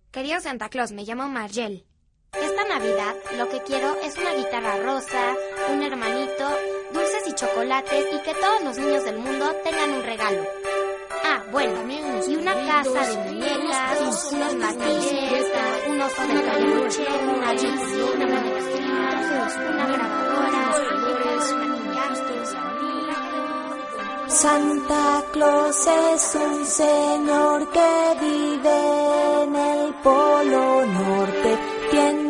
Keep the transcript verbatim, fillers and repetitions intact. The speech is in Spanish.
Querido Santa Claus, me llamo Margel. Esta Navidad lo que quiero es una guitarra rosa, un hermanito, dulces y chocolates y que todos los niños del mundo tengan un regalo. Ah, bueno, y una casa de muñecas, unos martillos, un oso de peluche, una bici, una manecillas, una grabadora, maquillajes. Santa Claus es un señor que vive en el Polo Norte. Tiene